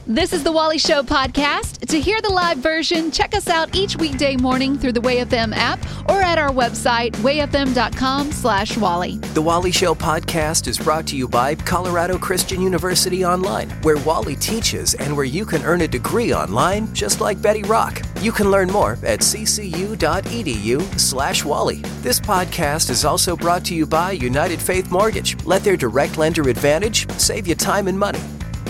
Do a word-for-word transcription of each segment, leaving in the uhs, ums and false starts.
This is the Wally Show podcast. To hear the live version, check us out each weekday morning through the Way F M app or at our website, way f m dot com slash Wally. The Wally Show podcast is brought to you by Colorado Christian University Online, where Wally teaches and where you can earn a degree online just like Betty Rock. You can learn more at c c u dot e d u slash Wally. This podcast is also brought to you by United Faith Mortgage. Let their direct lender advantage save you time and money.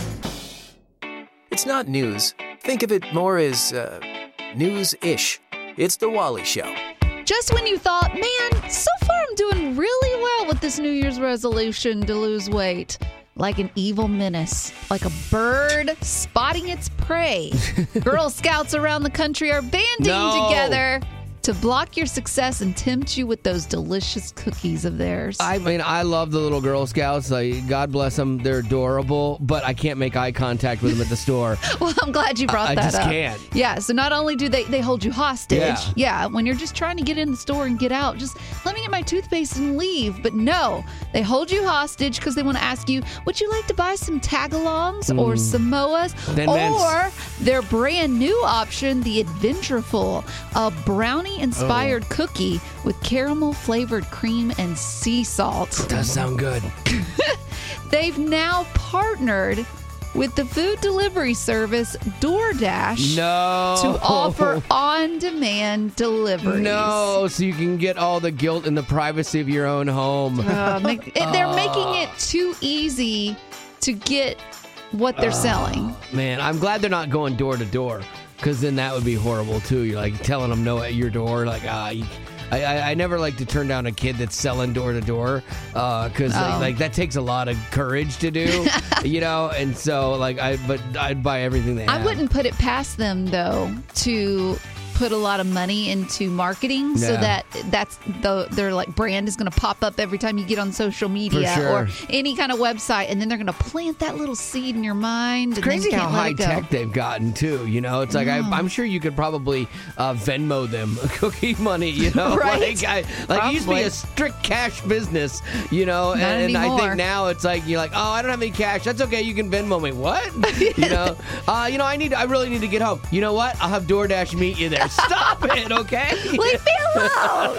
It's not news. Think of it more as uh, news-ish. It's The Wally Show. Just when you thought, man, so far I'm doing really well with this New Year's resolution to lose weight. Like an evil menace, like a bird spotting its prey. Girl Scouts around the country are banding No. together to block your success and tempt you with those delicious cookies of theirs. I mean, I love the little Girl Scouts. Like, God bless them. They're adorable, but I can't make eye contact with them at the store. Well, I'm glad you brought I, I that just up. can't. Yeah, so not only do they, they hold you hostage, Yeah. yeah, when you're just trying to get in the store and get out, just let me get my toothpaste and leave. But no, they hold you hostage because they want to ask you, would you like to buy some tagalongs or Samoas? Then Vince- or their brand new option, the Adventureful, a brownie-inspired Oh. cookie with caramel-flavored cream and sea salt. Does sound good. They've now partnered with the food delivery service DoorDash No. to offer on-demand deliveries. No, so you can get all the guilt in the privacy of your own home. Uh, make, it, they're making it too easy to get what they're selling. Man, I'm glad they're not going door to door, because then that would be horrible too. You're like telling them no at your door, like ah. You, I, I, I never like to turn down a kid that's selling door to door, because Oh. like, like that takes a lot of courage to do, you know. And so like I, but I'd buy everything they have. I wouldn't put it past them, though, to put a lot of money into marketing so Yeah. that that's the their like brand is going to pop up every time you get on social media sure. or any kind of website, and then they're going to plant that little seed in your mind. It's and then crazy you how can't let high it go. tech they've gotten too. You know, it's like I, I'm sure you could probably uh, Venmo them cookie money. You know, Right? like I, like it used to be Probably. a strict cash business. You know, Not and, and I anymore. think now it's like you're like, oh, I don't have any cash. That's okay. You can Venmo me. What? You know, uh, you know, I need. I really need to get home. You know what? I'll have DoorDash meet you there. Stop it, okay? Leave me alone.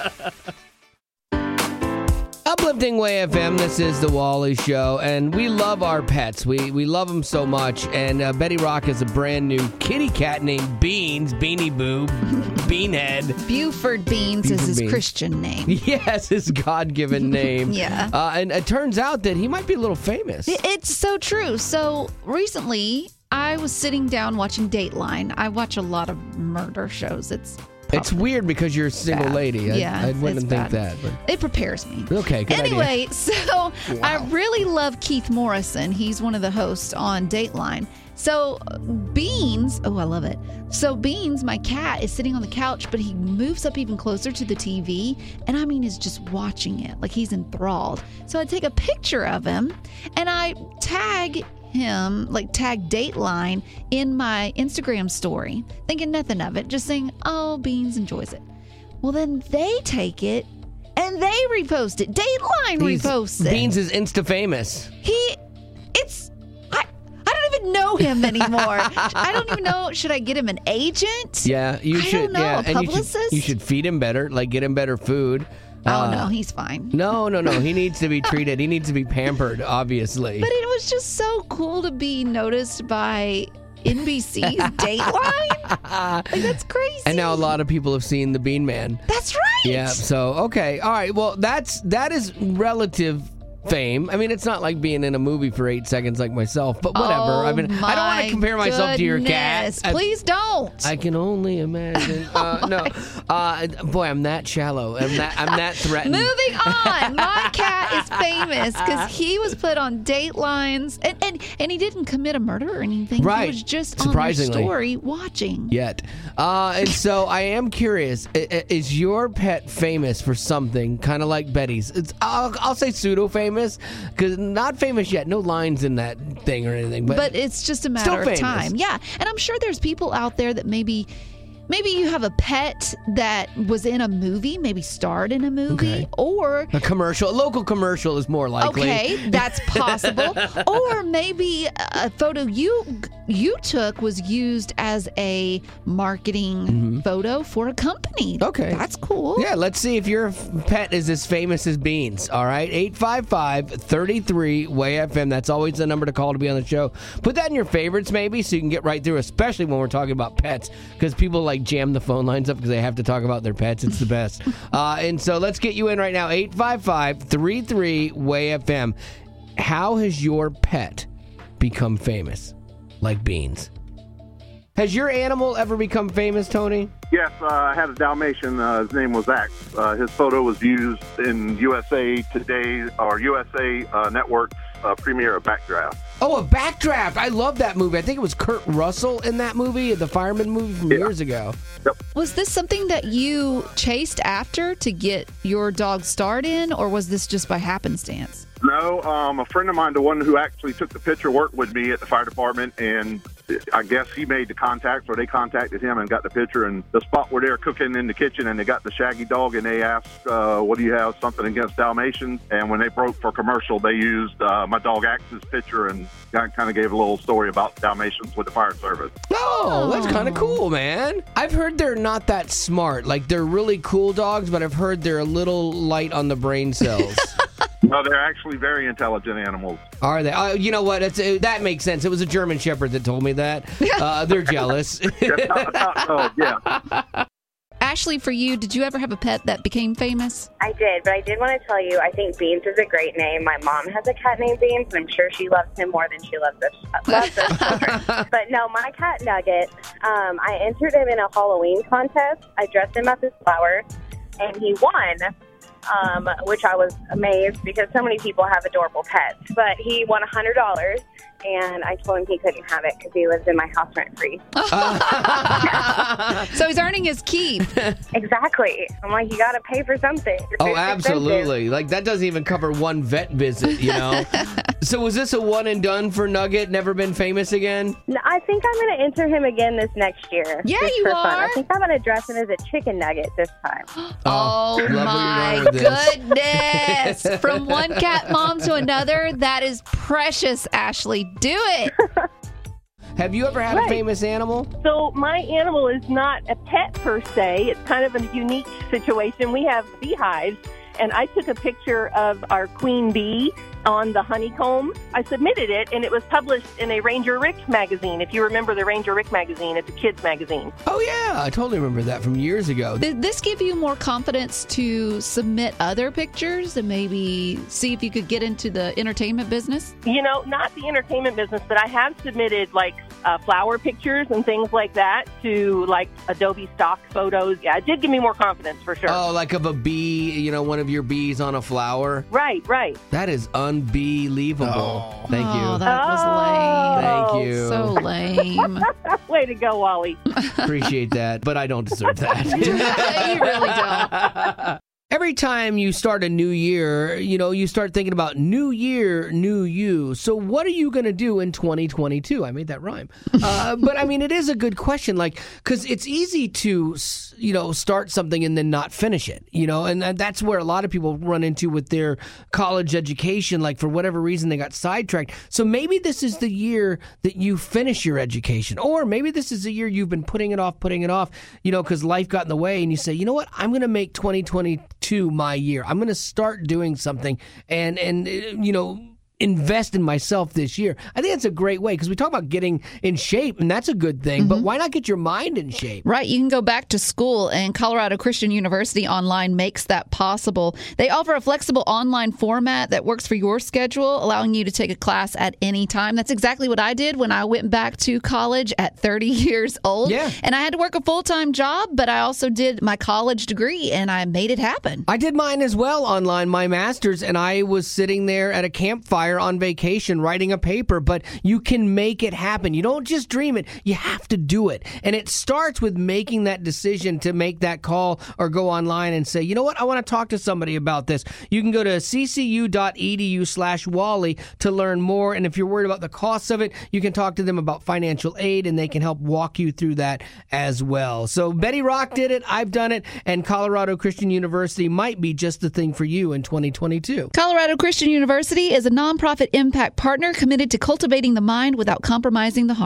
Uplifting Way F M, this is the Wally Show, and we love our pets. We we love them so much, and uh, Betty Rock has a brand new kitty cat named Beans, Beanie Boo, Beanhead. Buford Beans Buford is his Beans. Christian name. Yes, his God-given name. Yeah. Uh, and it turns out that he might be a little famous. It's so true. So recently, I was sitting down watching Dateline. I watch a lot of murder shows. It's It's weird because you're a single bad. lady. I, Yeah, I wouldn't it's think bad. that. But. It prepares me. Okay, good idea. Anyway, so I really love Keith Morrison. He's one of the hosts on Dateline. So Beans, oh, I love it. So Beans, my cat, is sitting on the couch, but he moves up even closer to the T V. And I mean, is just watching it like he's enthralled. So I take a picture of him and I tag him, like tag Dateline in my Instagram story, thinking nothing of it, just saying, oh, Beans enjoys it. Well, then they take it and they repost it. Dateline He's- reposts it. Beans is insta-famous. He, it's, I, I don't even know him anymore. I don't even know. Should I get him an agent? Yeah, you I should. don't know, yeah, a and you should, publicist? you should feed him better, like get him better food. Oh, Uh, no, he's fine. No, no, no. He needs to be treated. He needs to be pampered, obviously. But it was just so cool to be noticed by N B C's Dateline. Like, that's crazy. And now a lot of people have seen the Bean Man. That's right. Yeah. So okay, all right. Well, that's that is relative fame. I mean, it's not like being in a movie for eight seconds like myself, but whatever. Oh, I mean, I don't want my to compare myself to your cat. goodness. I- Please don't. I can only imagine. Uh, no, uh, boy, I'm that shallow. I'm that. I'm that threatened. Moving on. My cat is famous because he was put on Datelines, and, and and he didn't commit a murder or anything. Right. He was just on the Surprisingly. story watching. Yet, uh, and so I am curious: i- i- is your pet famous for something kind of like Betty's? It's, I'll, I'll say pseudo famous because not famous yet. No lines in that thing or anything. But, But it's just a matter still of famous. time. Yeah. And I'm sure there's people out there that maybe maybe you have a pet that was in a movie, maybe starred in a movie, Okay. or a commercial, a local commercial is more likely. okay, that's possible. Or maybe a photo you you took was used as a marketing mm-hmm. photo for a company. Okay. That's cool. Yeah, let's see if your pet is as famous as Beans. All right, eight five five, three three, W A Y F M. That's always the number to call to be on the show. Put that in your favorites maybe so you can get right through, especially when we're talking about pets, because people like jam the phone lines up because they have to talk about their pets. It's the best. uh, and so let's get you in right now, eight five five, three three, W A Y F M. How has your pet become famous like Beans? Has your animal ever become famous, Tony? Yes, uh, I had a Dalmatian. Uh, his name was Axe. Uh, his photo was used in U S A Today or U S A uh, Network's uh, premiere of Backdraft. Oh, a Backdraft. I love that movie. I think it was Kurt Russell in that movie, the fireman movie from yeah. years ago. Yep. Was this something that you chased after to get your dog start in, or was this just by happenstance? No, um, a friend of mine, the one who actually took the picture, worked with me at the fire department, and I guess he made the contact, or they contacted him and got the picture. And the spot where they were cooking in the kitchen, and they got the shaggy dog, and they asked, uh, what do you have, something against Dalmatians? And when they broke for commercial, they used uh, my dog Axe's picture and kind of gave a little story about Dalmatians with the fire service. Oh, that's kind of cool, man. I've heard they're not that smart. Like, they're really cool dogs, but I've heard they're a little light on the brain cells. No, they're actually very intelligent animals. Are they? Uh, you know what? It's, uh, that makes sense. It was a German Shepherd that told me that. Uh, they're jealous. Oh, yeah. Ashley, for you, did you ever have a pet that became famous? I did, but I did want to tell you, I think Beans is a great name. My mom has a cat named Beans, and I'm sure she loves him more than she loves us, loves us children. But no, my cat Nugget, um, I entered him in a Halloween contest. I dressed him up as Flower, and he won. Um, which I was amazed because so many people have adorable pets. But he won one hundred dollars, and I told him he couldn't have it because he lives in my house rent-free. So he's earning his keep. Exactly. I'm like, you got to pay for something. Your Oh, food's absolutely. expensive. Like, that doesn't even cover one vet visit, you know? So was this a one and done for Nugget? Never been famous again? No, I think I'm going to enter him again this next year. Yeah, just you for fun. are. I think I'm going to dress him as a chicken nugget this time. Oh, love where you're my going with this. goodness. From one cat mom to another, that is precious, Ashley. Do it. Have you ever had Right. a famous animal? So my animal is not a pet per se. It's kind of a unique situation. We have beehives, and I took a picture of our queen bee on the honeycomb. I submitted it, and it was published in a Ranger Rick magazine. If you remember the Ranger Rick magazine, it's a kids magazine. Oh, yeah. I totally remember that from years ago. Did this give you more confidence to submit other pictures and maybe see if you could get into the entertainment business? You know, not the entertainment business, but I have submitted like uh, flower pictures and things like that to like Adobe stock photos. Yeah, it did give me more confidence for sure. Oh, like of a bee, you know, one of your bees on a flower. Right, right. That is unbelievable. Oh. Thank you. Oh, that was Oh. Thank you. lame. So lame. Way to go, Wally. Appreciate that, but I don't deserve that. You really don't. Every time you start a new year, you know, you start thinking about new year, new you. So what are you going to do in twenty twenty-two? I made that rhyme. Uh, but I mean, it is a good question, like, because it's easy to, you know, start something and then not finish it, you know, and that's where a lot of people run into with their college education. Like, for whatever reason, they got sidetracked. So maybe this is the year that you finish your education, or maybe this is the year you've been putting it off, putting it off, you know, because life got in the way, and you say, you know what, I'm going to make twenty twenty-two my year. I'm going to start doing something and, and, you know, invest in myself this year. I think that's a great way, because we talk about getting in shape, and that's a good thing, mm-hmm. but why not get your mind in shape? Right. You can go back to school, and Colorado Christian University Online makes that possible. They offer a flexible online format that works for your schedule, allowing you to take a class at any time. That's exactly what I did when I went back to college at thirty years old. Yeah. And I had to work a full-time job, but I also did my college degree, and I made it happen. I did mine as well online, my master's, and I was sitting there at a campfire on vacation writing a paper, but you can make it happen. You don't just dream it, you have to do it. And it starts with making that decision to make that call or go online and say, you know what, I want to talk to somebody about this. You can go to ccu.edu slash Wally to learn more. And if you're worried about the costs of it, you can talk to them about financial aid, and they can help walk you through that as well. So Betty Rock did it, I've done it, and Colorado Christian University might be just the thing for you in twenty twenty-two. Colorado Christian University is a nonprofit impact partner committed to cultivating the mind without compromising the heart.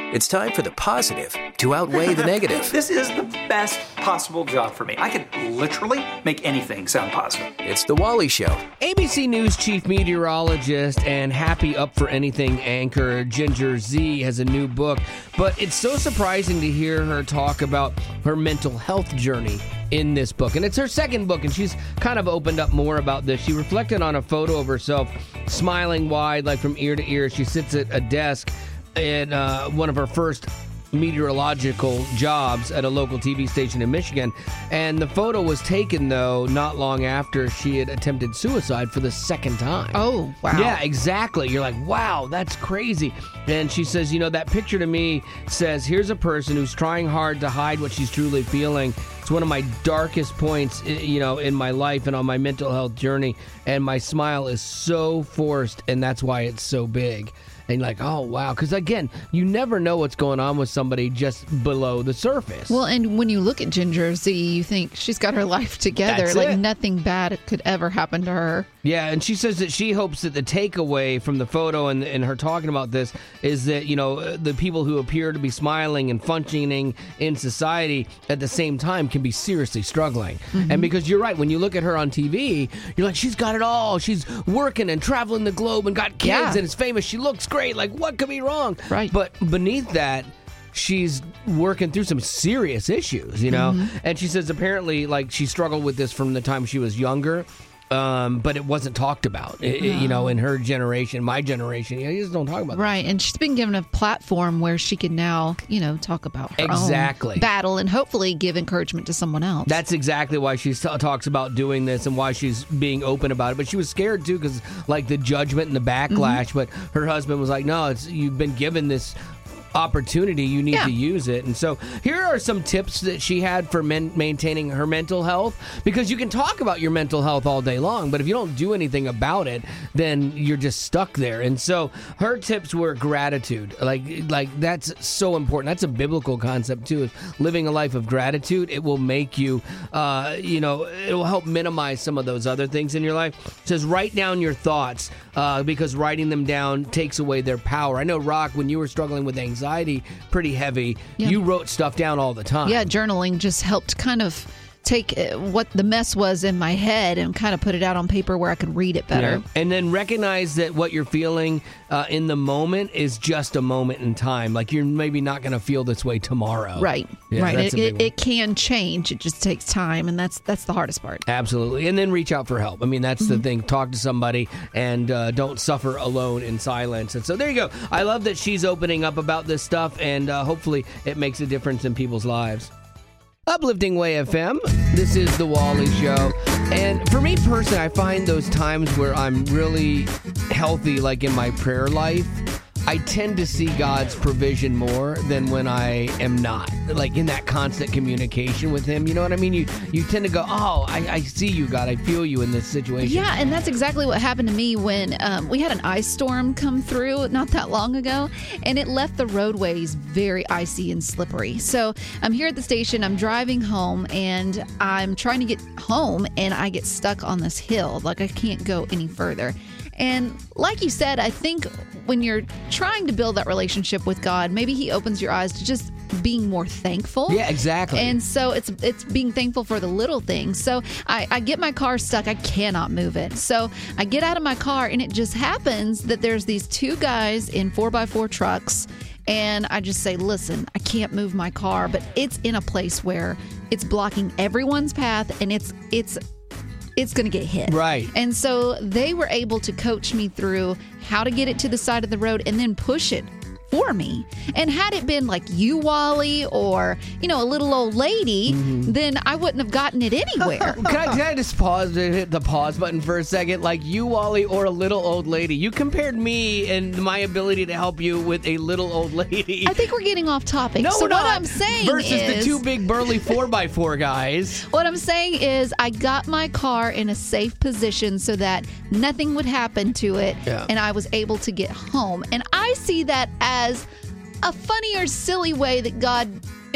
It's time for the positive to outweigh the negative. This is the best possible job for me. I could literally make anything sound positive. It's The Wally Show. A B C News chief meteorologist and Happy Up for Anything anchor Ginger Zee has a new book, but it's so surprising to hear her talk about her mental health journey in this book. And it's her second book, and she's kind of opened up more about this. She reflected on a photo of herself smiling wide, like from ear to ear. She sits at a desk in uh, one of her first meteorological jobs at a local T V station in Michigan. And the photo was taken, though, not long after she had attempted suicide for the second time. Oh, wow. Yeah, exactly. You're like, wow, that's crazy. And she says, you know, that picture to me says, here's a person who's trying hard to hide what she's truly feeling. It's one of my darkest points, you know, in my life and on my mental health journey. And my smile is so forced, and that's why it's so big. And like, oh, wow. Because, again, you never know what's going on with somebody just below the surface. Well, and when you look at Ginger Zee, you think she's got her life together. That's like it. nothing bad could ever happen to her. Yeah, and she says that she hopes that the takeaway from the photo and, and her talking about this is that, you know, the people who appear to be smiling and functioning in society at the same time can be seriously struggling. Mm-hmm. And because you're right, when you look at her on T V, you're like, she's got it all. She's working and traveling the globe and got kids Yeah. and is famous. She looks great. Like, what could be wrong? Right. But beneath that, she's working through some serious issues, you know? Mm-hmm. And she says apparently, like, she struggled with this from the time she was younger. Um, but it wasn't talked about, it, No. you know, in her generation, my generation. You, know, you just don't talk about Right, and she's been given a platform where she can now, you know, talk about her Exactly. own battle and hopefully give encouragement to someone else. that. That's exactly why she t- talks about doing this and why she's being open about it. But she was scared, too, because, like, the judgment and the backlash. Mm-hmm. But her husband was like, no, it's you've been given this opportunity, you need Yeah. to use it. And so here are some tips that she had for men- maintaining her mental health, because you can talk about your mental health all day long, but if you don't do anything about it, then you're just stuck there. And so her tips were gratitude. Like like that's so important. That's a biblical concept too, is living a life of gratitude. It will make you uh, you know, it will help minimize some of those other things in your life. It says write down your thoughts uh, because writing them down takes away their power. I know, Rock, when you were struggling with anxiety pretty heavy, Yeah. you wrote stuff down all the time. Yeah, journaling just helped kind of take uh, what the mess was in my head and kind of put it out on paper where I could read it better. Yeah. And then recognize that what you're feeling uh, in the moment is just a moment in time. Like you're maybe not going to feel this way tomorrow. Right, Yeah, right. that's It, a big it, one. it can change. It just takes time, and that's that's the hardest part. Absolutely. And then reach out for help. I mean, that's the thing. Talk to somebody and uh, don't suffer alone in silence. And so there you go. I love that she's opening up about this stuff, and uh, hopefully it makes a difference in people's lives. Uplifting Way F M. This is The Wally Show. And for me personally, I find those times where I'm really healthy, like in my prayer life, I tend to see God's provision more than when I am not, like in that constant communication with Him. You know what I mean? You you tend to go, oh, I, I see you, God. I feel you in this situation. Yeah, and that's exactly what happened to me when um, we had an ice storm come through not that long ago, and it left the roadways very icy and slippery. So I'm here at the station, I'm driving home, and I'm trying to get home, and I get stuck on this hill. Like, I can't go any further. And like you said, I think when you're trying to build that relationship with God, maybe He opens your eyes to just being more thankful. Yeah, exactly. And so it's it's being thankful for the little things. So I, I get my car stuck. I cannot move it. So I get out of my car, and it just happens that there's these two guys in four by four trucks. And I just say, listen, I can't move my car, but it's in a place where it's blocking everyone's path, and it's it's it's going to get hit. Right. And so they were able to coach me through how to get it to the side of the road and then push it for me. And had it been like you, Wally, or, you know, a little old lady, mm-hmm. then I wouldn't have gotten it anywhere. Can I, can I just pause and hit the pause button for a second? Like you, Wally, or a little old lady. You compared me and my ability to help you with a little old lady. I think we're getting off topic. No, so we're what not. I'm saying Versus is, the two big burly four by four guys. What I'm saying is I got my car in a safe position so that nothing would happen to it, Yeah. and I was able to get home. And I see that as a funny or silly way that God is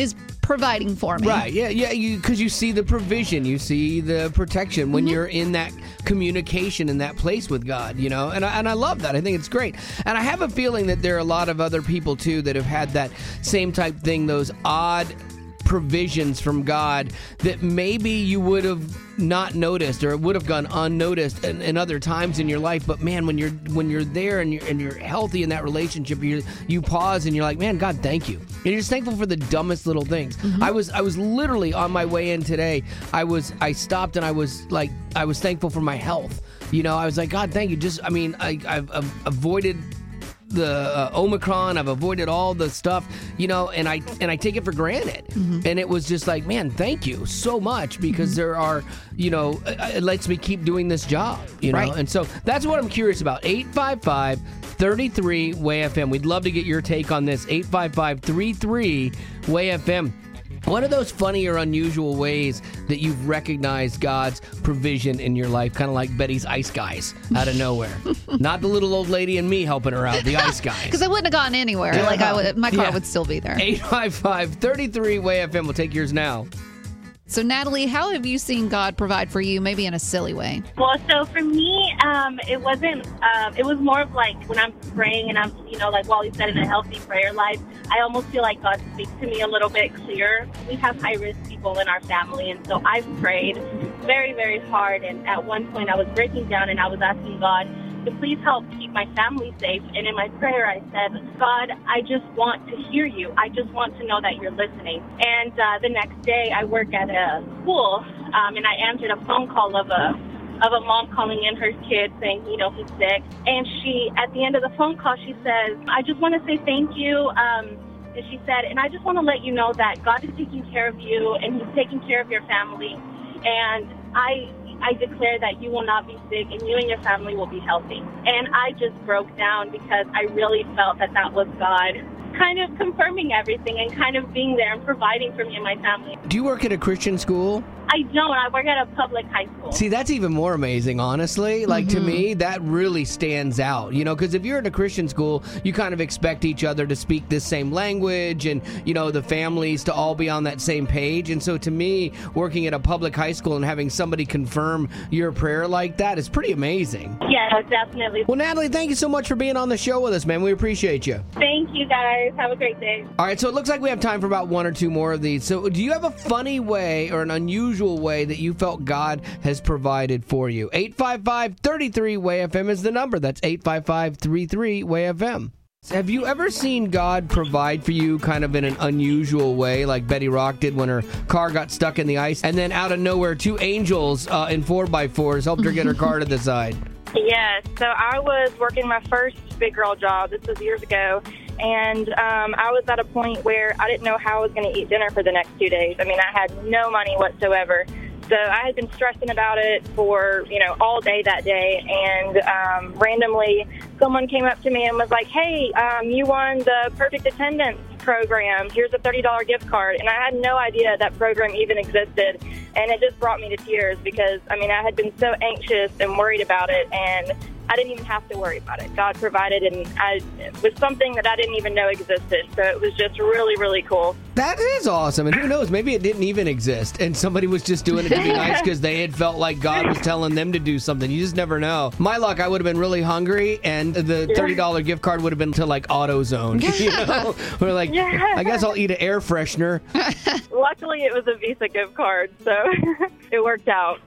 providing for me. Right, yeah, yeah, you because you see the provision, you see the protection when mm-hmm. you're in that communication in that place with God, you know, and I, and I love that. I think it's great. And I have a feeling that there are a lot of other people, too, that have had that same type thing, those odd provisions from God that maybe you would have not noticed or it would have gone unnoticed in, in other times in your life. But man, when you're when you're there and you're and you're healthy in that relationship, you you pause and you're like, man, God, thank you. And you're just thankful for the dumbest little things. Mm-hmm. I was I was literally on my way in today. I was I stopped and I was like I was thankful for my health. You know, I was like, God, thank you. Just I mean, I I've, I've avoided the uh, Omicron. I've avoided all the stuff, you know, and I and I take it for granted. Mm-hmm. And it was just like, man, thank you so much because mm-hmm. there are, you know, it lets me keep doing this job, you know. Right. And so that's what I'm curious about. eight five five, three three, W A Y F M. We'd love to get your take on this. eight five five, three three, W A Y F M. What are those funny or unusual ways that you've recognized God's provision in your life? Kind of like Betty's ice guys out of nowhere. Not the little old lady and me helping her out, the ice guys. Because I wouldn't have gone anywhere. Yeah. Like I would, my car yeah. would still be there. eight five five, three three, W A Y F M. We'll take yours now. So, Natalie, how have you seen God provide for you, maybe in a silly way? Well, so for me, um, it wasn't, um, it was more of like when I'm praying and I'm, you know, like Wally said, in a healthy prayer life, I almost feel like God speaks to me a little bit clearer. We have high-risk people in our family, and so I've prayed very, very hard. And at one point, I was breaking down and I was asking God to please help keep my family safe. And in my prayer, I said, God, I just want to hear you. I just want to know that you're listening. And uh, the next day, I work at a school, um, and I answered a phone call of a of a mom calling in her kid saying, you know, he's sick. And she, at the end of the phone call, she says, I just want to say thank you. Um, and she said, and I just want to let you know that God is taking care of you, and he's taking care of your family. And I I declare that you will not be sick and you and your family will be healthy. And I just broke down because I really felt that that was God kind of confirming everything and kind of being there and providing for me and my family. Do you work at a Christian school? I don't. I work at a public high school. See, that's even more amazing, honestly. Like, mm-hmm. to me, that really stands out, you know, because if you're at a Christian school, you kind of expect each other to speak this same language and, you know, the families to all be on that same page. And so to me, working at a public high school and having somebody confirm your prayer like that is pretty amazing. Yeah, definitely. Well, Natalie, thank you so much for being on the show with us, man. We appreciate you. Thank you, guys. Have a great day. All right, so it looks like we have time for about one or two more of these. So do you have a funny way or an unusual way that you felt God has provided for you? eight five five, three three, W A Y F M is the number. That's eight five five, three three, W A Y F M. Have you ever seen God provide for you kind of in an unusual way, like Betty Rock did when her car got stuck in the ice, and then out of nowhere, two angels uh, in four by fours helped her get her car to the side? Yes. So I was working my first big girl job. This was years ago. And um, I was at a point where I didn't know how I was going to eat dinner for the next two days. I mean, I had no money whatsoever. So I had been stressing about it for, you know, all day that day. And um, randomly, someone came up to me and was like, hey, um, you won the Perfect Attendance program. Here's a thirty dollars gift card. And I had no idea that program even existed. And it just brought me to tears because, I mean, I had been so anxious and worried about it. And I didn't even have to worry about it. God provided, and I, it was something that I didn't even know existed. So it was just really, really cool. That is awesome. And who knows, maybe it didn't even exist, and somebody was just doing it to be nice because they had felt like God was telling them to do something. You just never know. My luck, I would have been really hungry, and the thirty dollars gift card would have been to, like, AutoZone. You know? We're like, yeah. I guess I'll eat an air freshener. Luckily, it was a Visa gift card, so it worked out.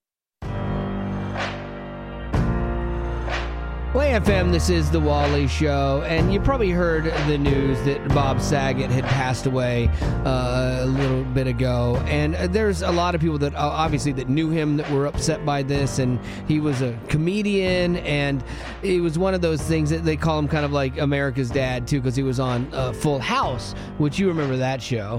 W A Y F M, this is The Wally Show, and you probably heard the news that Bob Saget had passed away uh, a little bit ago, and there's a lot of people that uh, obviously that knew him that were upset by this, and he was a comedian, and it was one of those things that they call him kind of like America's Dad, too, because he was on uh, Full House, which you remember that show.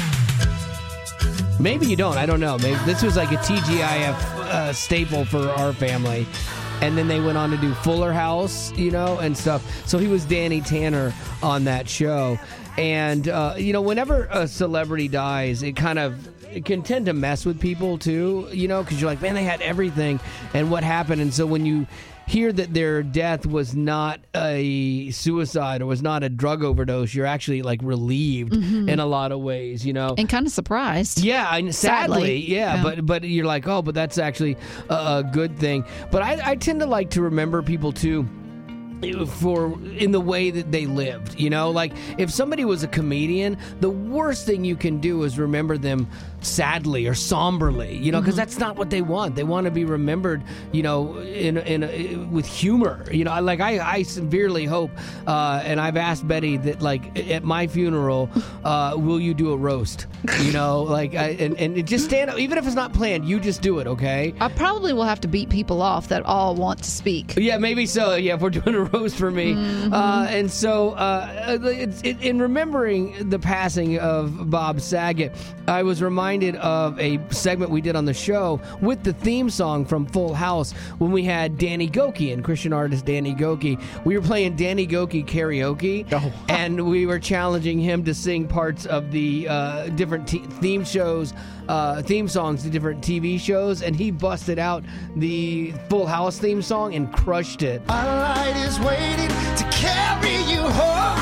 Maybe you don't, I don't know. Maybe this was like a T G I F uh, staple for our family. And then they went on to do Fuller House, you know, and stuff. So he was Danny Tanner on that show. And, uh, you know, whenever a celebrity dies, it kind of it can tend to mess with people, too, you know, because you're like, man, they had everything. And what happened? And so when you hear that their death was not a suicide or was not a drug overdose, you're actually like relieved Mhm. in a lot of ways, you know. And kind of surprised. Yeah, I- sadly, Sadly. yeah, Yeah. but but you're like, oh, but that's actually a, a good thing. But I, I tend to like to remember people too for in the way that they lived, you know, like if somebody was a comedian, the worst thing you can do is remember them sadly or somberly, you know, because Mhm. that's not what they want. They want to be remembered, you know, in in a, with humor, you know. Like I, I severely hope, uh, and I've asked Betty that, like at my funeral, uh, will you do a roast? You know, like I, and and just stand up, even if it's not planned, you just do it, okay? I probably will have to beat people off that all want to speak. Yeah, maybe so. Yeah, if we're doing a roast for me. Mhm. Uh, and so, uh, it's, it, in remembering the passing of Bob Saget, I was reminded of a segment we did on the show with the theme song from Full House when we had Danny Gokey and Christian artist Danny Gokey. We were playing Danny Gokey karaoke, Oh. and we were challenging him to sing parts of the uh, different t- theme shows, uh, theme songs to different T V shows, and he busted out the Full House theme song and crushed it. My light is waiting to carry you home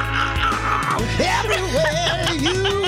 everywhere you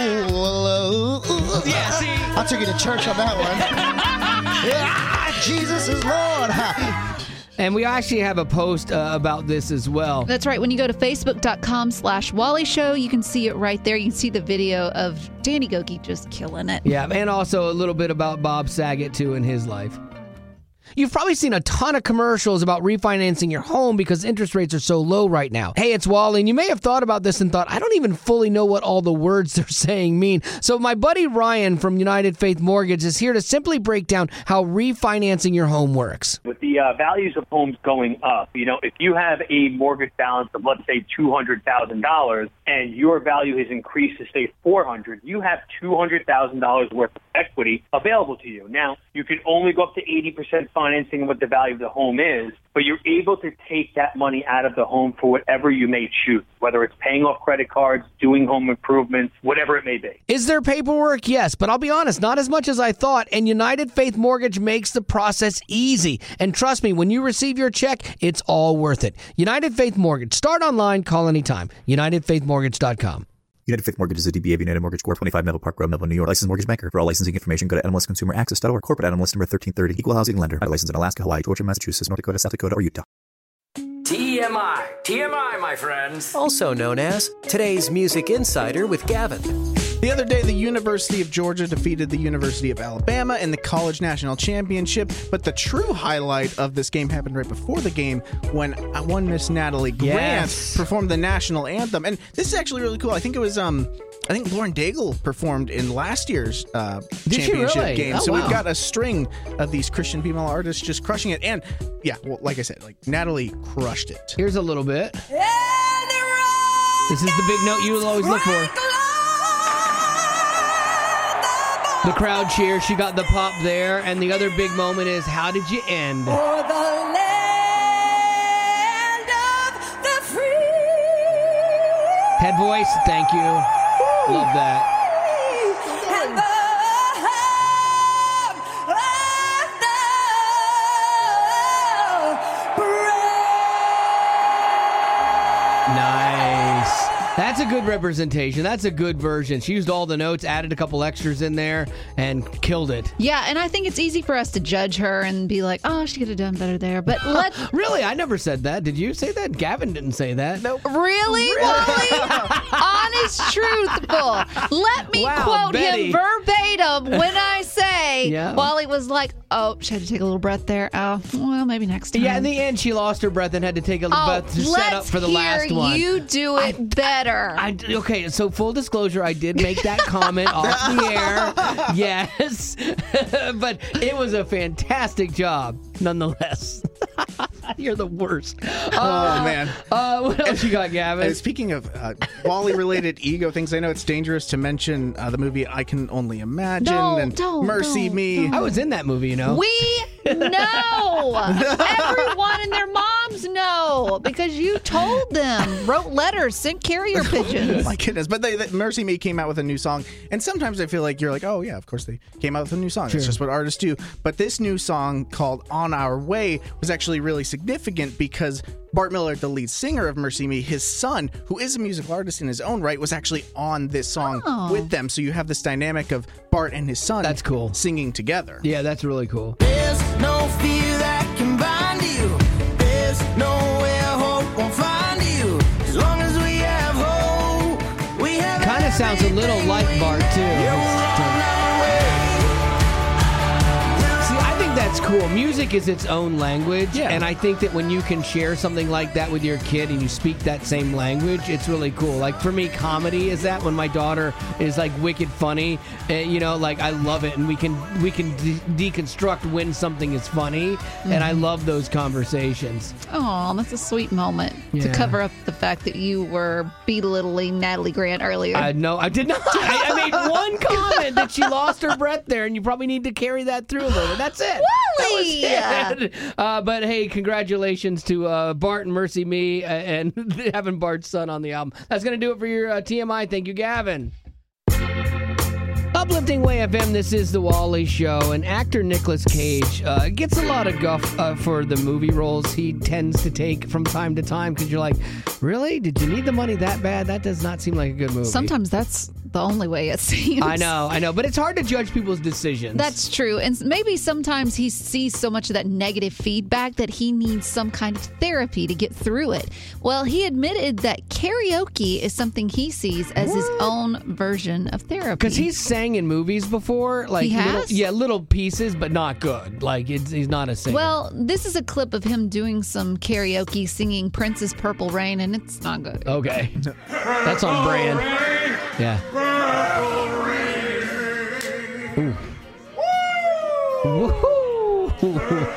love. Yeah, see? I took you to church on that one. Yeah, Jesus is Lord. And we actually have a post uh, about this as well. That's right. When you go to facebook.com slash Wally Show, you can see it right there. You can see the video of Danny Gokey just killing it. Yeah, and also a little bit about Bob Saget, too, in his life. You've probably seen a ton of commercials about refinancing your home because interest rates are so low right now. Hey, it's Wally, and you may have thought about this and thought, I don't even fully know what all the words they're saying mean. So my buddy Ryan from United Faith Mortgage is here to simply break down how refinancing your home works. With the uh, values of homes going up, you know, if you have a mortgage balance of, let's say, two hundred thousand dollars and your value has increased to, say, four hundred dollars, you have two hundred thousand dollars worth of equity available to you. Now, you can only go up to eighty percent financing what the value of the home is, but you're able to take that money out of the home for whatever you may choose, whether it's paying off credit cards, doing home improvements, whatever it may be. Is there paperwork? Yes, but I'll be honest, not as much as I thought, and United Faith Mortgage makes the process easy. And trust me, when you receive your check, it's all worth it. United Faith Mortgage. Start online, call anytime. united faith mortgage dot com. United Faith Mortgage is a D B A of United Mortgage Corp. twenty-five Melville Park Road, Melville, New York. Licensed mortgage banker. For all licensing information, go to N M L S consumer access dot org. Corporate N M L S number thirteen thirty. Equal housing lender. Licensed in Alaska, Hawaii, Georgia, Massachusetts, North Dakota, South Dakota, or Utah. T M I. T M I, my friends. Also known as today's Music Insider with Gavin. The other day, the University of Georgia defeated the University of Alabama in the College National Championship, but the true highlight of this game happened right before the game when one Miss Natalie Grant Yes. performed the national anthem. And this is actually really cool. I think it was, um, I think Lauren Daigle performed in last year's uh, Did she championship really? game. Oh, so wow. we've got a string of these Christian female artists just crushing it. And yeah, well, like I said, like Natalie crushed it. Here's a little bit. This is the big note you will always look for. The crowd cheers. She got the pop there. And the other big moment is, how did you end? For the land of the free. Head voice, thank you. Love that. And the home of the brave. Nice. That's a good representation. That's a good version. She used all the notes, added a couple extras in there, and killed it. Yeah, and I think it's easy for us to judge her and be like, oh, she could have done better there. But let's... Really? I never said that. Did you say that? Gavin didn't say that. Nope. Really, Wally? Honest, truthful. Let me Wow, quote Betty. him verbatim when I say Yeah. Wally was like, oh, she had to take a little breath there. Oh, well, maybe next time. Yeah, in the end, she lost her breath and had to take a oh, breath to set up for the hear last one. You do it better. I, okay, so full disclosure, I did make that comment off the air. Yes. But it was a fantastic job, nonetheless. You're the worst. Oh, man. Uh, what else you got, Gavin? And speaking of uh, Wally-related ego things, I know it's dangerous to mention uh, the movie I Can Only Imagine Don't, and don't, Mercy don't, Me. don't. I was in that movie, you know. We know. Everyone and their mom moms know because you told them, wrote letters, sent carrier pigeons. My goodness. But they, they, Mercy Me came out with a new song. And sometimes I feel like you're like, oh, yeah, of course they came out with a new song. Sure. It's just what artists do. But this new song called On Our Way was actually really significant because Bart Miller, the lead singer of Mercy Me, his son, who is a musical artist in his own right, was actually on this song Oh. with them. So you have this dynamic of Bart and his son That's cool. singing together. Yeah, that's really cool. There's no fear that can bind you. There's nowhere hope won't find you. As long as we have hope, we have Kind of sounds a little like Bart, too. See, I think that's cool. Music is its own language, Yeah. and I think that when you can share something like that with your kid and you speak that same language, it's really cool. Like for me, comedy is that when my daughter is like wicked funny, uh, you know, like I love it, and we can we can de- deconstruct when something is funny, and I love those conversations. Oh, that's a sweet moment Yeah. to cover up the fact that you were belittling Natalie Grant earlier. I no, I did not. I, I made one comment that she lost her breath there, and you probably need to carry that through a little bit. That's it. Wally! That was it. Uh, but hey, congratulations to uh, Bart and Mercy Me uh, and having Bart's son on the album. That's going to do it for your uh, T M I. Thank you, Gavin. Uplifting Way F M, this is The Wally Show, and actor Nicolas Cage uh, gets a lot of guff uh, for the movie roles he tends to take from time to time, because you're like, really? Did you need the money that bad? That does not seem like a good movie. Sometimes that's the only way it seems. I know, I know, but it's hard to judge people's decisions. That's true. And maybe sometimes he sees so much of that negative feedback that he needs some kind of therapy to get through it. Well, he admitted that karaoke is something he sees as his own version of therapy. Because he's sang in movies before. Like He little- has? yeah, little pieces, but not good. Like, it's, he's not a singer. Well, this is a clip of him doing some karaoke singing Prince's Purple Rain, and it's not good. Okay. That's on brand. Yeah. Ooh. Woohoo!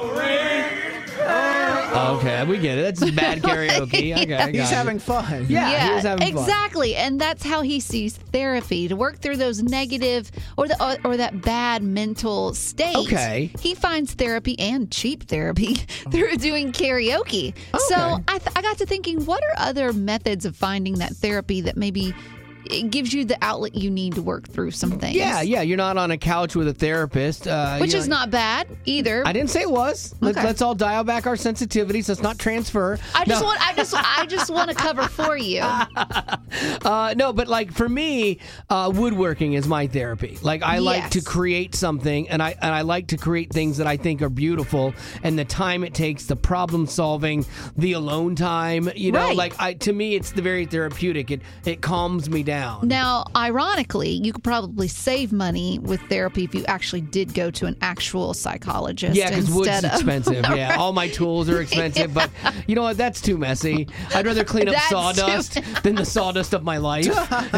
Okay, we get it. That's bad karaoke. Okay, I got He's it. having fun. Yeah, he was having fun. exactly. And that's how he sees therapy, to work through those negative or the or, or that bad mental state. Okay. He finds therapy and cheap therapy through doing karaoke. So I, th- I got to thinking, what are other methods of finding that therapy that maybe it gives you the outlet you need to work through some things? Yeah, yeah. You're not on a couch with a therapist. Uh, Which you is know- not bad either. I didn't say it was. Let's, Okay. let's all dial back our sensitivities. Let's not transfer. I just No. want I just I just want to cover for you. Uh, no, but like for me, uh, woodworking is my therapy. Like I like Yes. to create something, and I and I like to create things that I think are beautiful. And the time it takes, the problem solving, the alone time, you know, Right. like I to me, it's the very therapeutic. It it calms me down. Now, ironically, you could probably save money with therapy if you actually did go to an actual psychologist. Yeah, because wood's instead of- expensive. Yeah, Right. all my tools are expensive, but you know what? That's too messy. I'd rather clean up That's sawdust too- than the sawdust of my life.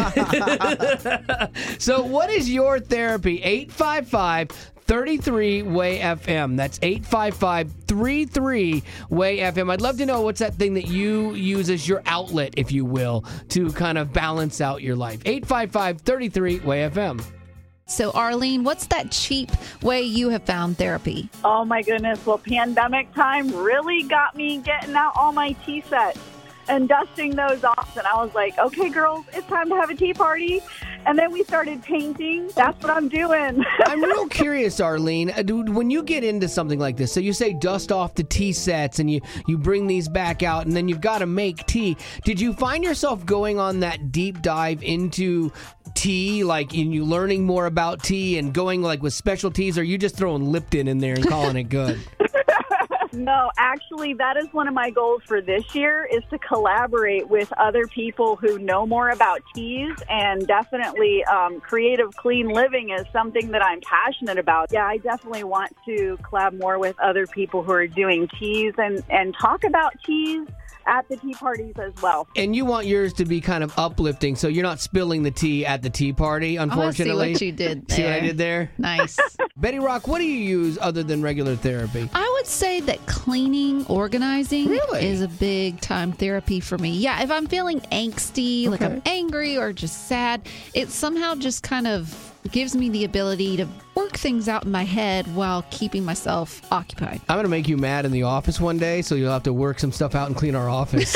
So, what is your therapy? eight five five, three three, W A Y F M. That's eight five five, three three, W A Y F M. I'd love to know what's that thing that you use as your outlet, if you will, to kind of balance out your life. eight five five, three three, W A Y F M. So, Arlene, what's that cheap way you have found therapy? Oh my goodness. Well, pandemic time really got me getting out all my tea sets and dusting those off. And I was like, okay, girls, it's time to have a tea party. And then we started painting. That's what I'm doing. I'm real curious, Arlene. uh, dude, When you get into something like this, so you say dust off the tea sets and you, you bring these back out and then you've got to make tea. Did you find yourself going on that deep dive into tea, like in you learning more about tea and going like with specialties, or are you just throwing Lipton in there and calling it good? No, actually, that is one of my goals for this year, is to collaborate with other people who know more about teas, and definitely um, creative clean living is something that I'm passionate about. Yeah, I definitely want to collab more with other people who are doing teas and, and talk about teas at the tea parties as well. And you want yours to be kind of uplifting, so you're not spilling the tea at the tea party, unfortunately. Oh, I see what you did See what I there. did there? Nice. Betty Rock, what do you use other than regular therapy? I would say that cleaning, organizing Really? is a big time therapy for me. Yeah, if I'm feeling angsty, like I'm Okay. angry or just sad, it somehow just kind of gives me the ability to work things out in my head while keeping myself occupied. I'm going to make you mad in the office one day, so you'll have to work some stuff out and clean our office.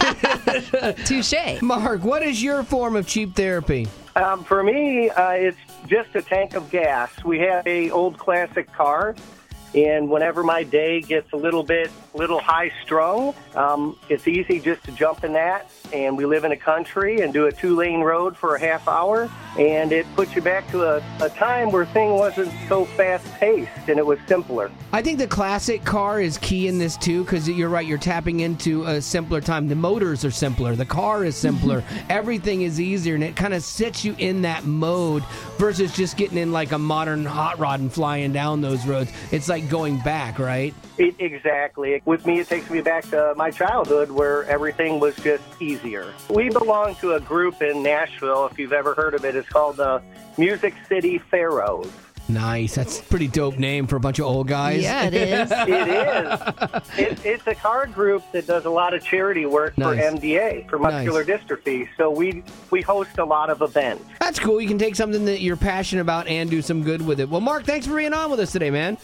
Touche. Mark, what is your form of cheap therapy? Um, for me, uh, it's just a tank of gas. We have a old classic car, and whenever my day gets a little bit, little high-strung, um, it's easy just to jump in that. And we live in a country and do a two-lane road for a half hour, and it puts you back to a, a time where thing wasn't so fast-paced, and it was simpler. I think the classic car is key in this, too, because you're right, you're tapping into a simpler time. The motors are simpler. The car is simpler. Everything is easier, and it kind of sets you in that mode versus just getting in like a modern hot rod and flying down those roads. It's like going back, right? It, exactly. With me, it takes me back to my childhood where everything was just easier. We belong to a group in Nashville, if you've ever heard of it. It's called the Music City Pharaohs. Nice. That's a pretty dope name for a bunch of old guys. Yeah, it is. It is. It, it's a car group that does a lot of charity work Nice. for M D A, for muscular Nice. dystrophy. So we, we host a lot of events. That's cool. You can take something that you're passionate about and do some good with it. Well, Mark, thanks for being on with us today, man.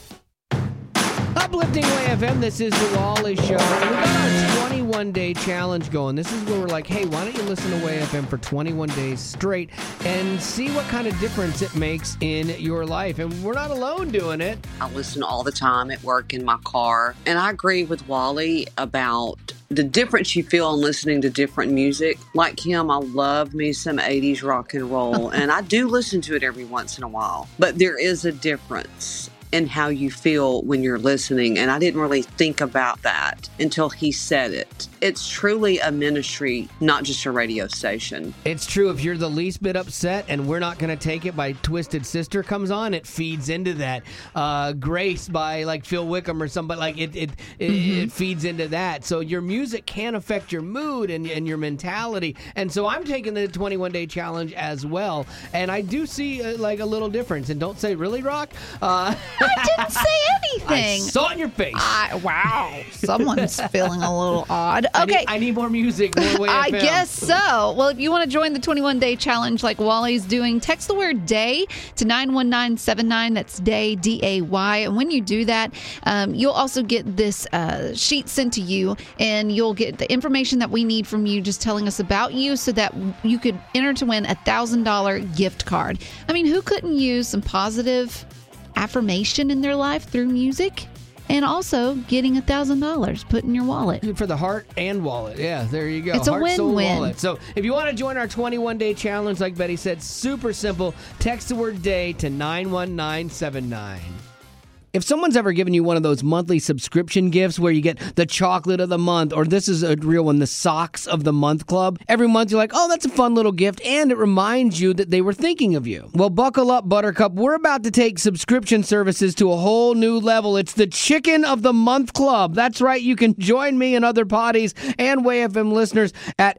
Uplifting Way F M, this is the Wally Show. And we got our twenty-one day challenge going. This is where we're like, hey, why don't you listen to Way F M for twenty-one days straight and see what kind of difference it makes in your life. And we're not alone doing it. I listen all the time at work in my car. And I agree with Wally about the difference you feel in listening to different music. Like him, I love me some eighties rock and roll. And I do listen to it every once in a while. But there is a difference in how you feel when you're listening. And I didn't really think about that until he said it. It's truly a ministry, not just a radio station. It's true. If you're the least bit upset and We're Not Gonna Take It by Twisted Sister comes on, it feeds into that. Uh, Grace by like Phil Wickham or somebody, like it it, it, mm-hmm. it feeds into that. So your music can affect your mood and, and your mentality. And so I'm taking the twenty-one day challenge as well. And I do see uh, like a little difference. And don't say, really, Rock? Uh, I didn't say anything. I saw it in your face. I, wow. Someone's feeling a little odd. I Okay. need, I need more music, more Way I F M. guess so. Well, if you want to join the twenty-one day challenge like Wally's doing, text the word DAY to nine one nine seven nine. That's DAY, D A Y. And when you do that, um, you'll also get this uh, sheet sent to you, and you'll get the information that we need from you, just telling us about you so that you could enter to win a one thousand dollars gift card. I mean, who couldn't use some positive affirmation in their life through music? And also getting one thousand dollars put in your wallet. For the heart and wallet. Yeah, there you go. It's a heart, soul, win-win. wallet. So if you want to join our twenty-one day challenge, like Betty said, super simple. Text the word DAY to nine one nine seven nine. If someone's ever given you one of those monthly subscription gifts where you get the chocolate of the month, or this is a real one, the socks of the month club, every month you're like, oh, that's a fun little gift, and it reminds you that they were thinking of you. Well, buckle up, Buttercup. We're about to take subscription services to a whole new level. It's the Chicken of the Month Club. That's right. You can join me and other potties and Way F M listeners at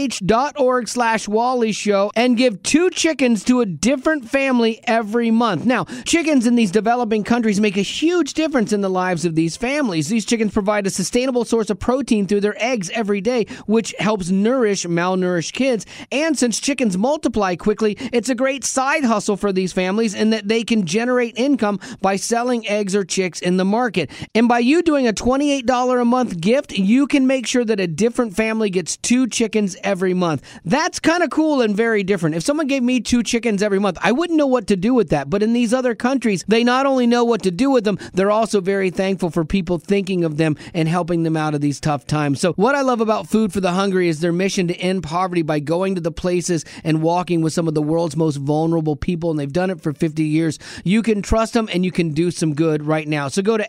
fh.org slash Wally Show and give two chickens to a different family every month. Now, chickens in these developing countries make a huge difference in the lives of these families. These chickens provide a sustainable source of protein through their eggs every day, which helps nourish malnourished kids. And since chickens multiply quickly, it's a great side hustle for these families in that they can generate income by selling eggs or chicks in the market. And by you doing a twenty-eight dollars a month gift, you can make sure that a different family gets two chickens every month. That's kind of cool and very different. If someone gave me two chickens every month, I wouldn't know what to do with that. But in these other countries, they not only know what to do with them, they're also very thankful for people thinking of them and helping them out of these tough times. So what I love about Food for the Hungry is their mission to end poverty by going to the places and walking with some of the world's most vulnerable people, and they've done it for fifty years. You can trust them, and you can do some good right now. So go to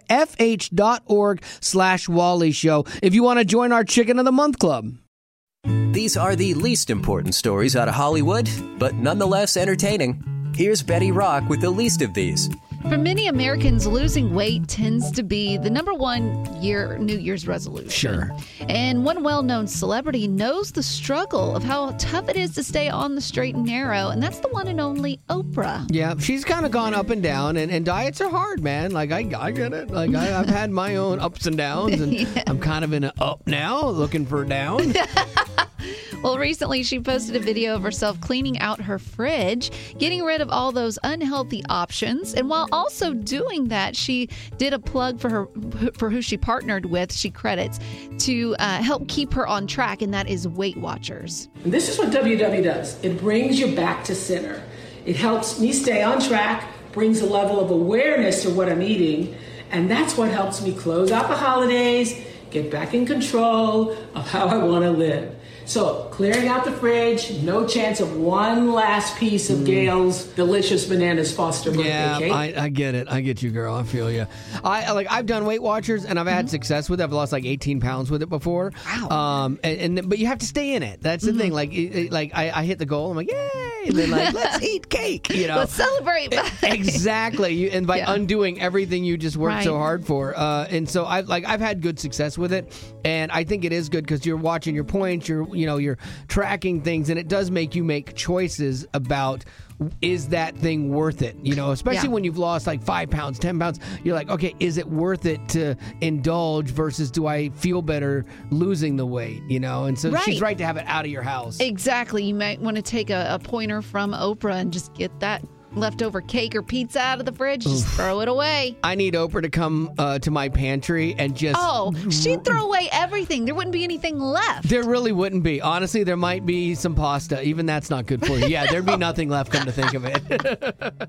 fh.org slash Wally Show if you want to join our Chicken of the Month Club. These are the least important stories out of Hollywood, but nonetheless entertaining. Here's Betty Rock with the least of these. For many Americans, losing weight tends to be the number one year New Year's resolution. Sure. And one well-known celebrity knows the struggle of how tough it is to stay on the straight and narrow, and that's the one and only Oprah. Yeah, she's kind of gone up and down, and, and diets are hard, man. Like, I, I get it. Like, I, I've had my own ups and downs, and Yeah. I'm kind of in an up now, looking for a down. Well, recently she posted a video of herself cleaning out her fridge, getting rid of all those unhealthy options. And while also doing that, she did a plug for her for who she partnered with, she credits, to uh, help keep her on track, and that is Weight Watchers. And this is what W W does. It brings you back to center. It helps me stay on track, brings a level of awareness to what I'm eating, and that's what helps me close out the holidays, get back in control of how I want to live. So clearing out the fridge, no chance of one last piece of Gail's delicious Bananas Foster birthday Yeah, cake. I, I get it. I get you, girl. I feel you. I like. I've done Weight Watchers, and I've had Mm-hmm. success with it. I've lost like eighteen pounds with it before. Wow. Um, and, and but you have to stay in it. That's the Mm-hmm. thing. Like, it, it- like I, I hit the goal. I'm like, yay! And then like, let's eat cake. You know, Let's celebrate. exactly. You, and by Yeah. undoing everything you just worked so Right. hard for. Uh, and so I like I've had good success with it, and I think it is good because you're watching your points. You're you know you're tracking things, and it does make you make choices about, is that thing worth it? You know, especially Yeah. when you've lost like five pounds, ten pounds, you're like, okay, is it worth it to indulge versus do I feel better losing the weight? You know, and so Right. she's right to have it out of your house. Exactly. You might want to take a, a pointer from Oprah and just get that leftover cake or pizza out of the fridge. Just throw it away. I need Oprah to come uh, to my pantry and just. Oh, she'd throw away everything. There wouldn't be anything left. There really wouldn't be. Honestly, there might be some pasta. Even that's not good for you. Yeah, there'd be nothing left, come to think of it.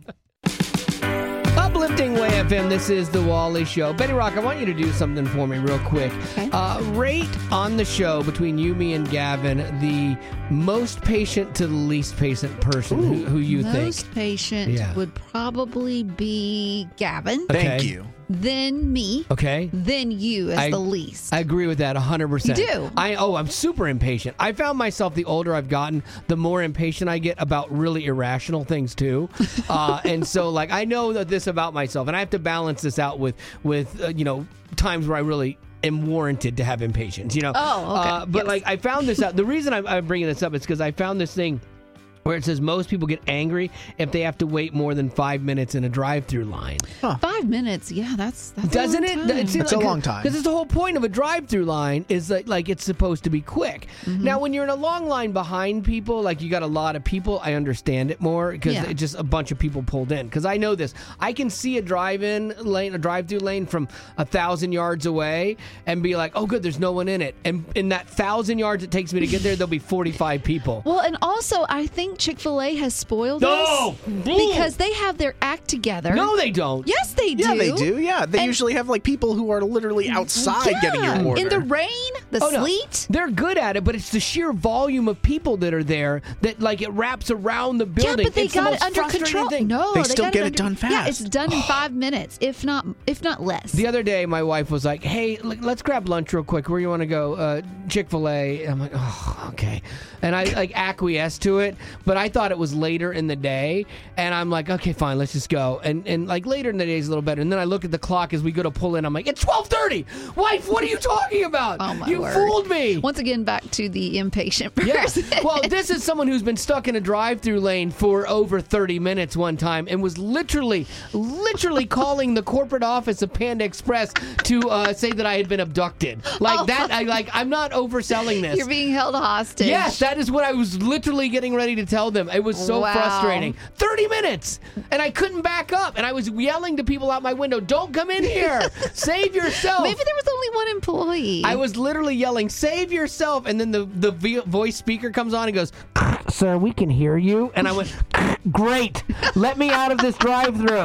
Uplifting Way F M, this is The Wally Show. Betty Rock, I want you to do something for me real quick. Okay. Uh, rate on the show between you, me, and Gavin the most patient to the least patient person who, who you think. Most patient Yeah. would probably be Gavin. Thank you. Then me. Okay. Then you as I- the least. I agree with that one hundred percent. You do? I oh, I'm super impatient. I found myself the older I've gotten, the more impatient I get about really irrational things too. uh, and so like I know that this about myself, and I have to balance this out with with uh, you know times where I really am warranted to have impatience. You know. Oh, okay. Uh, but Yes. like I found this out. The reason I'm, I'm bringing this up is because I found this thing where it says most people get angry if they have to wait more than five minutes in a drive-through line. Five minutes. Yeah, that's that's Doesn't a it? long time. seems Because it's the whole point of a drive-through line is that like it's supposed to be quick. Mm-hmm. Now, when you're in a long line behind people, like you got a lot of people, I understand it more because Yeah. it's just a bunch of people pulled in. Because I know this, I can see a drive-in lane, a drive-through lane from a thousand yards away, and be like, "Oh, good, there's no one in it." And in that thousand yards it takes me to get there, there'll be forty-five people. Well, and also, I think Chick-fil-A has spoiled No! us because they have their act together. No, they don't. Yes, they do. Yeah, they do. Yeah, they And- usually have like people who are literally outside getting your Yeah, order. in the rain, the Oh, no. sleet. They're good at it, but it's the sheer volume of people that are there that like it wraps around the building. Yeah, but they It's the got most it under frustrating control. thing. No, They they still got get it under- done Yeah, fast. it's done in five minutes, if not if not less. The other day, my wife was like, "Hey, l- let's grab lunch real quick. Where you want to go? Uh, Chick-fil-A." I'm like, "Oh, okay." And I like acquiesced to it, but I thought it was later in the day, and I'm like, "Okay, fine, let's just go." And and like later in the day is a little better. And then I look at the clock as we go to pull in. I'm like, "It's twelve thirty. Wife, what are you talking about? Oh my you word. fooled me." Once again, back to the impatient Yes. person. Well, this is someone who's been stuck in a drive-through lane for over thirty minutes one time and was literally, literally calling the corporate office of Panda Express to uh, say that I had been abducted. Like Oh. that. I like. I'm not overselling this. You're being held hostage. Yes, that is what I was literally getting ready to tell them. It was so Wow. frustrating. thirty minutes, and I couldn't back up, and I was yelling to people out my window, "Don't come in here! Save yourself!" Maybe there was only one employee. I was literally yelling, "Save yourself!" And then the the vo- voice speaker comes on and goes, "Sir, we can hear you." And I went, "Great, let me out of this drive-through."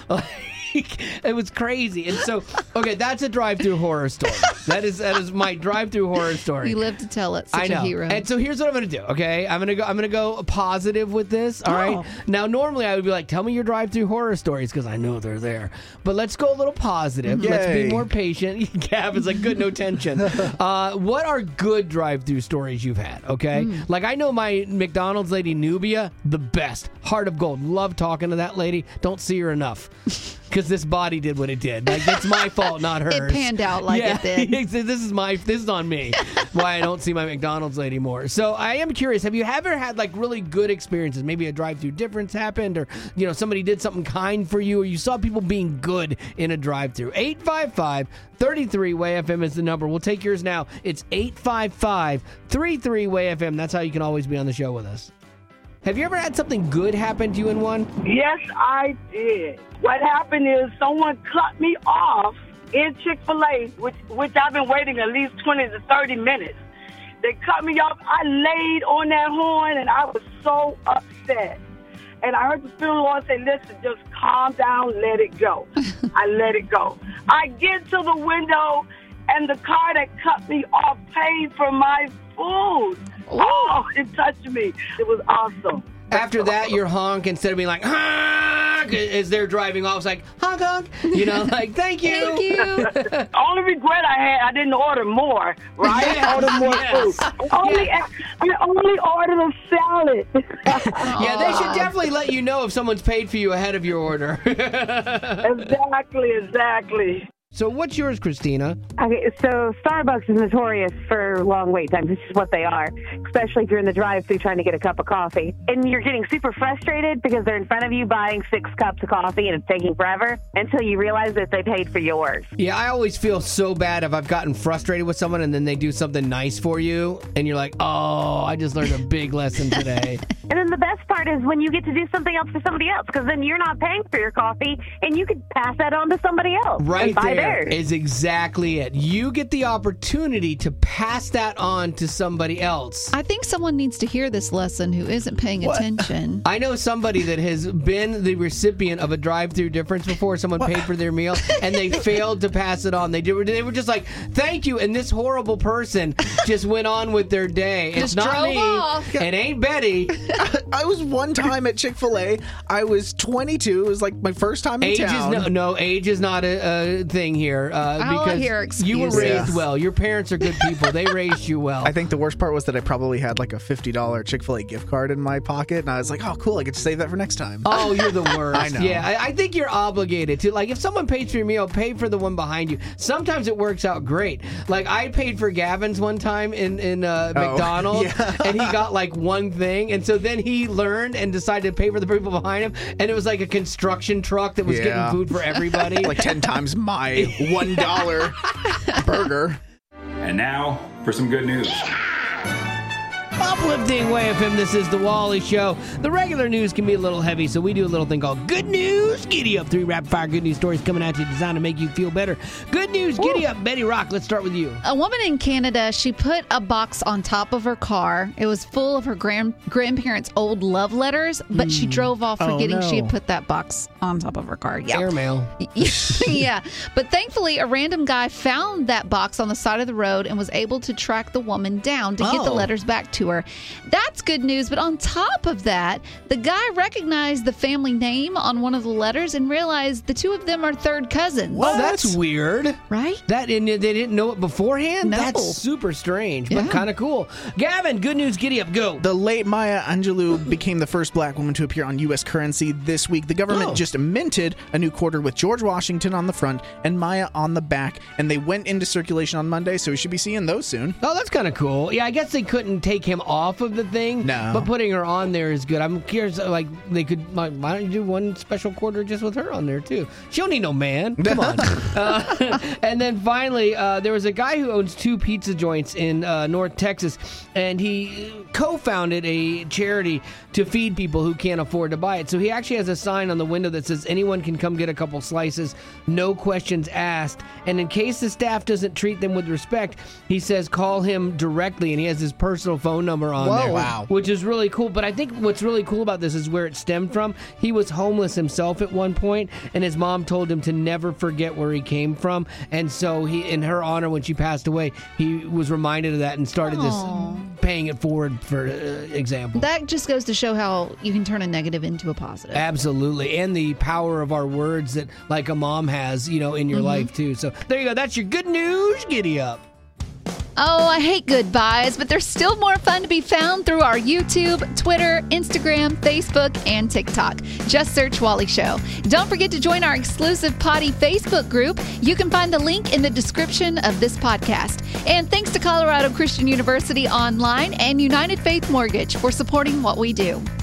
It was crazy. And so, okay, that's a drive-through horror story. That is that is my drive-through horror story. You live to tell it. Such I know. a hero. And so here's what I'm gonna do. Okay, I'm gonna go. I'm gonna go positive with this. All Oh. right. Now, normally I would be like, "Tell me your drive-through horror stories," because I know they're there. But let's go a little positive. Let's be Yay. more patient. Gav is like, "Good, no tension." uh, what are good drive-through stories you've had? Okay, Mm. like I know my McDonald's lady Nubia, the best. Heart of gold. Love talking to that lady. Don't see her enough. because this body did what it did. Like, it's my fault, not hers. It panned out like yeah, it did. This is my, this is on me. Why I don't see my McDonald's lady more. So I am curious. Have you ever had like really good experiences? Maybe a drive-through difference happened, or you know somebody did something kind for you, or you saw people being good in a drive-through. eight five five, three three, W A Y F M is the number. We'll take yours now. It's eight five five, three three, W A Y F M. That's how you can always be on the show with us. Have you ever had something good happen to you in one? Yes, I did. What happened is someone cut me off in Chick-fil-A, which, which I've been waiting at least twenty to thirty minutes. They cut me off. I laid on that horn, and I was so upset. And I heard the Spirit of the Lord say, listen, just calm down, let it go. I let it go. I get to the window, and the car that cut me off paid for my food. Oh, it touched me. It was awesome. After that, your honk, instead of being like, honk, as they're driving off, it's like, honk, honk. You know, like, thank you. Thank you. Only regret I had, I didn't order more, right? Yes, order more yes. food. Only, Yes. I only ordered a salad. Yeah, they should definitely let you know if someone's paid for you ahead of your order. Exactly, exactly. So what's yours, Christina? Okay, so Starbucks is notorious for long wait times. This is what they are, especially if you're in the drive-thru trying to get a cup of coffee. And you're getting super frustrated because they're in front of you buying six cups of coffee and it's taking forever until you realize that they paid for yours. Yeah, I always feel so bad if I've gotten frustrated with someone and then they do something nice for you and you're like, oh, I just learned a big lesson today. And then the best part is when you get to do something else for somebody else, because then you're not paying for your coffee and you can pass that on to somebody else. Right and buy there theirs. is exactly it. You get the opportunity to pass that on to somebody else. I think someone needs to hear this lesson who isn't paying What? attention. I know somebody that has been the recipient of a drive-through difference before. Someone paid for their meal and they failed to pass it on. They did. They were just like, "Thank you," and this horrible person just went on with their day. It's Just not drove me. off. It ain't Betty. I was one time at Chick-fil-A. I was twenty-two. It was like my first time in Age town. is no, no age is not a, a thing here uh, I'll because hear you were excuses. raised well. Your parents are good people. They raised you well. I think the worst part was that I probably had like a fifty dollars Chick-fil-A gift card in my pocket, and I was like, oh, cool, I get to save that for next time. Oh, you're the worst. I know. Yeah, I, I think you're obligated to. Like, if someone pays for your meal, pay for the one behind you. Sometimes it works out great. Like, I paid for Gavin's one time in, in uh, Oh, McDonald's, yeah. and he got like one thing. And so then he learned and decided to pay for the people behind him. And it was like a construction truck that was Yeah. getting food for everybody. Like ten times my one dollar burger. And now for some good news. Uplifting W A Y F M, this is The Wally Show. The regular news can be a little heavy, so we do a little thing called Good News Giddy Up. Three rapid-fire good news stories coming at you designed to make you feel better. Good News Giddy Up. Betty Rock, let's start with you. A woman in Canada, she put a box on top of her car. It was full of her grand grandparents' old love letters, but she drove off Oh, forgetting no. she had put that box on top of her car. Yeah. Airmail. Yeah. But thankfully, a random guy found that box on the side of the road and was able to track the woman down to get the Oh. letters back to her. That's good news. But on top of that, the guy recognized the family name on one of the letters and realized the two of them are third cousins. Oh, that's weird. Right? That and they didn't know it beforehand? No. That's super strange, but Yeah. kind of cool. Gavin, Good News Giddy Up, go. The late Maya Angelou became the first black woman to appear on U S currency this week. The government Oh. just minted a new quarter with George Washington on the front and Maya on the back, and they went into circulation on Monday, so we should be seeing those soon. Oh, that's kind of cool. Yeah, I guess they couldn't take him off of the thing. No. But putting her on there is good. I'm curious, like, they could, like, why don't you do one special quarter just with her on there, too? She don't need no man. Come on. uh, and then finally, uh, there was a guy who owns two pizza joints in uh, North Texas, and he co-founded a charity to feed people who can't afford to buy it. So he actually has a sign on the window that says anyone can come get a couple slices, no questions asked. And in case the staff doesn't treat them with respect, he says call him directly, and he has his personal phone number on Whoa. there. Wow. Which is really cool. But I think what's really cool about this is where it stemmed from. He was homeless himself at one point, and his mom told him to never forget where he came from. And so he, in her honor, when she passed away, he was reminded of that and started Aw. this paying it forward, for uh, example. That just goes to show how you can turn a negative into a positive. Absolutely. And the power of our words that, like a mom has, you know, in your Mhm. life, too. So there you go. That's your Good News Giddy Up. Oh, I hate goodbyes, but there's still more fun to be found through our YouTube, Twitter, Instagram, Facebook, and TikTok. Just search Wally Show. Don't forget to join our exclusive Potty Facebook group. You can find the link in the description of this podcast. And thanks to Colorado Christian University Online and United Faith Mortgage for supporting what we do.